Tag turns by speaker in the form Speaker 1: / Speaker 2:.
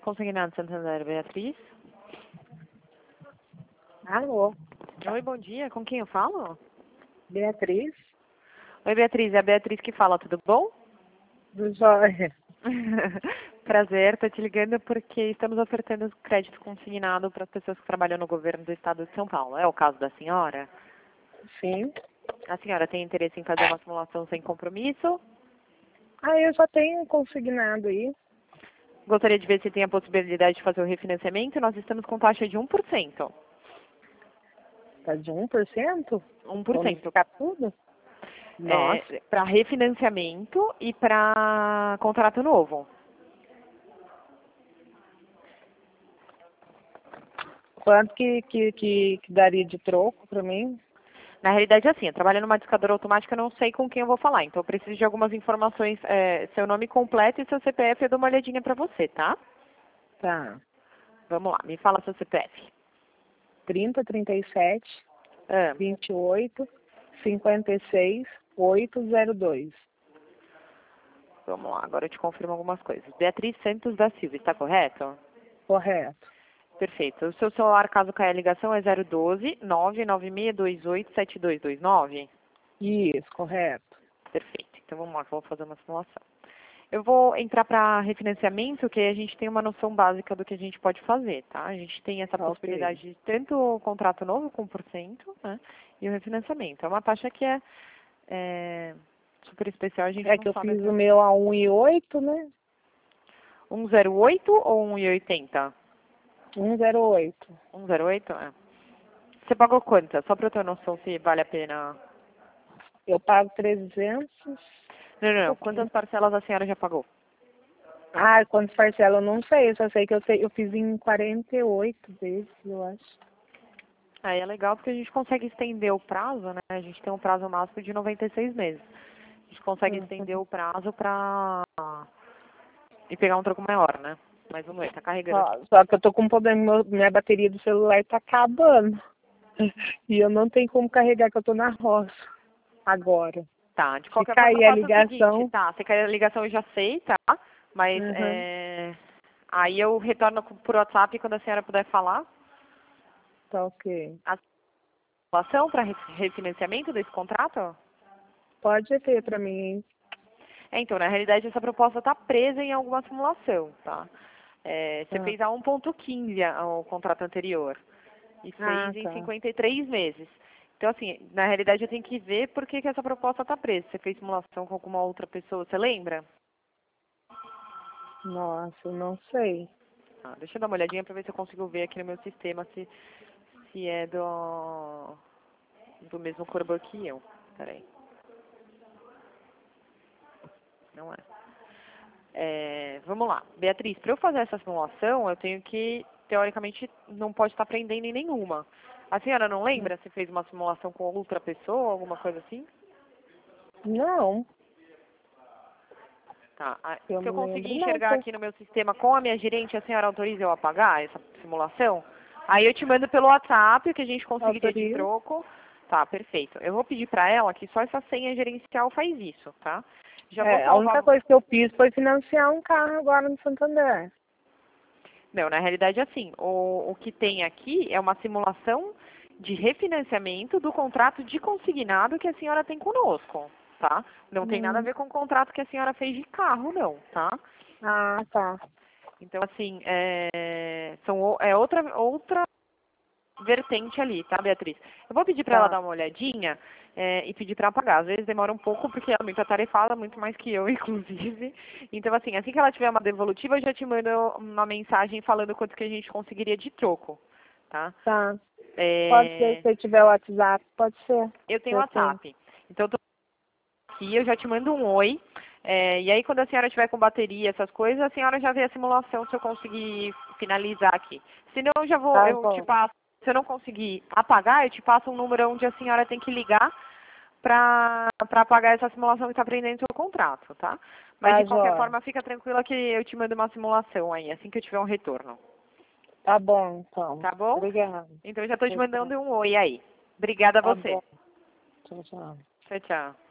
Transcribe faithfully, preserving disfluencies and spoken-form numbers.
Speaker 1: Consignado Santander, Beatriz.
Speaker 2: Alô,
Speaker 1: Oi, bom dia. Com quem eu falo?
Speaker 2: Beatriz,
Speaker 1: Oi, Beatriz. É a Beatriz que fala, tudo bom?
Speaker 2: do Jorge.
Speaker 1: Prazer, tô te ligando porque estamos ofertando crédito consignado para as pessoas que trabalham no governo do estado de São Paulo. É o caso da senhora?
Speaker 2: Sim.
Speaker 1: A senhora tem interesse em fazer uma simulação sem compromisso?
Speaker 2: Ah, eu já tenho consignado aí.
Speaker 1: Gostaria de ver se tem a possibilidade de fazer o refinanciamento. Nós estamos com taxa de um por cento.
Speaker 2: Tá de um por cento?
Speaker 1: um por
Speaker 2: Vamos
Speaker 1: cento.
Speaker 2: ficar tudo? Nossa.
Speaker 1: É, para refinanciamento e para contrato novo.
Speaker 2: Quanto que, que, que, que daria de troco pra mim?
Speaker 1: Na realidade, é assim, eu trabalho numa discadora automática, eu não sei com quem eu vou falar. Então, eu preciso de algumas informações, é, seu nome completo e seu C P F, eu dou uma olhadinha pra você, tá?
Speaker 2: Tá.
Speaker 1: Vamos lá, me fala seu C P F.
Speaker 2: trinta, trinta e sete,
Speaker 1: Ah,
Speaker 2: vinte e oito, cinquenta e seis, oito zero dois.
Speaker 1: vamos lá, agora eu te confirmo algumas coisas. Beatriz Santos da Silva, está correto?
Speaker 2: Correto.
Speaker 1: Perfeito. O seu celular, caso caia a ligação, é zero doze, nove nove seis dois oito, sete dois dois nove?
Speaker 2: Isso, correto.
Speaker 1: Perfeito. Então, vamos lá, que eu vou fazer uma simulação. Eu vou entrar para refinanciamento, que aí a gente tem uma noção básica do que a gente pode fazer, tá? A gente tem essa
Speaker 2: Ok.
Speaker 1: possibilidade de tanto o contrato novo com um por cento, né? E o refinanciamento. É uma taxa que é, é super especial, a gente
Speaker 2: É
Speaker 1: não
Speaker 2: que eu
Speaker 1: sabe
Speaker 2: fiz o
Speaker 1: exatamente.
Speaker 2: meu a um e oito, né?
Speaker 1: um zero oito ou um e oitenta?
Speaker 2: um zero oito.
Speaker 1: um zero oito? É. Você pagou quanto? Só para eu ter noção se vale a pena.
Speaker 2: Eu pago trezentos.
Speaker 1: Não, não, não.
Speaker 2: Pouquinho.
Speaker 1: Quantas parcelas a senhora já pagou?
Speaker 2: Ah, quantas parcelas eu não sei, eu só sei que eu, sei, eu fiz em quarenta e oito vezes, eu acho.
Speaker 1: Aí é legal porque a gente consegue estender o prazo, né? A gente tem um prazo máximo de noventa e seis meses. A gente consegue
Speaker 2: Uhum.
Speaker 1: estender o prazo pra... e pegar um troco maior, né? Mas vamos ver, tá carregando aqui.
Speaker 2: Ó, só que eu tô com um problema, meu- minha bateria do celular tá acabando. E eu não tenho como carregar, que eu tô na roça agora.
Speaker 1: Tá, de
Speaker 2: Se
Speaker 1: qualquer forma eu
Speaker 2: cair a
Speaker 1: faço o seguinte,
Speaker 2: ligação,
Speaker 1: tá? Se cair a ligação eu já sei, tá? Mas
Speaker 2: uhum,
Speaker 1: é... aí eu retorno por WhatsApp quando a senhora puder falar
Speaker 2: tá ok.
Speaker 1: a situação para refinanciamento desse contrato.
Speaker 2: Pode ter pra mim, hein?
Speaker 1: É, então, na realidade, essa proposta está presa em alguma simulação, tá? É, você
Speaker 2: Tá.
Speaker 1: fez a um ponto quinze o contrato anterior e
Speaker 2: Ah,
Speaker 1: fez em
Speaker 2: tá.
Speaker 1: cinquenta e três meses. Então, assim, na realidade, eu tenho que ver por que, que essa proposta está presa. Você fez simulação com alguma outra pessoa, você lembra?
Speaker 2: Nossa, eu não sei.
Speaker 1: Ah, deixa eu dar uma olhadinha para ver se eu consigo ver aqui no meu sistema se, se é do, do mesmo Corban que eu. Peraí. Não é. É, vamos lá. Beatriz, para eu fazer essa simulação, eu tenho que, teoricamente, não pode estar prendendo em nenhuma. A senhora não lembra se fez uma simulação com outra pessoa, alguma coisa assim?
Speaker 2: Não,
Speaker 1: Tá. A-
Speaker 2: eu
Speaker 1: Se eu
Speaker 2: não lembro
Speaker 1: conseguir
Speaker 2: não.
Speaker 1: enxergar
Speaker 2: Pô.
Speaker 1: aqui no meu sistema com a minha gerente, a senhora autoriza eu a pagar essa simulação? Aí eu te mando pelo WhatsApp o que a gente conseguiria de
Speaker 2: Autorizo.
Speaker 1: troco. Tá, perfeito. Eu vou pedir para ela que só essa senha gerencial faz isso, tá? Já vou
Speaker 2: É, a
Speaker 1: salvar.
Speaker 2: única coisa que eu fiz foi financiar um carro agora no Santander.
Speaker 1: Não, na realidade, assim, o, o que tem aqui é uma simulação de refinanciamento do contrato de consignado que a senhora tem conosco, tá? Não tem nada a
Speaker 2: Hum.
Speaker 1: ver com o contrato que a senhora fez de carro, não, tá?
Speaker 2: Ah, tá.
Speaker 1: Então, assim, é, são, o- é outra, outra vertente ali, tá, Beatriz? Eu vou pedir para ela
Speaker 2: Tá.
Speaker 1: dar uma olhadinha é, e pedir para pagar. Às vezes demora um pouco, porque ela é muito atarefada, muito mais que eu, inclusive. Então, assim, assim que ela tiver uma devolutiva, eu já te mando uma mensagem falando quanto que a gente conseguiria de troco, tá?
Speaker 2: Tá. Pode ser,
Speaker 1: É,
Speaker 2: se tiver o WhatsApp, pode ser.
Speaker 1: eu tenho
Speaker 2: Eu tenho.
Speaker 1: WhatsApp. Então, eu tô aqui, eu já te mando um oi. É, e aí, quando a senhora tiver com bateria, essas coisas, a senhora já vê a simulação se eu conseguir finalizar aqui. Se não, eu já vou,
Speaker 2: Tá
Speaker 1: eu te
Speaker 2: bom.
Speaker 1: passo. Se eu não conseguir apagar, eu te passo um número onde a senhora tem que ligar para apagar essa simulação que está prendendo o seu contrato, tá? Mas,
Speaker 2: Tá,
Speaker 1: de qualquer
Speaker 2: Jó.
Speaker 1: forma, fica tranquila que eu te mando uma simulação aí, assim que eu tiver um retorno.
Speaker 2: Tá bom, então.
Speaker 1: Tá bom?
Speaker 2: Obrigada.
Speaker 1: Então, eu já estou te
Speaker 2: Tchau, tchau.
Speaker 1: mandando um oi aí. Obrigada a
Speaker 2: Tá
Speaker 1: você.
Speaker 2: bom. Tchau, tchau.
Speaker 1: Tchau, tchau.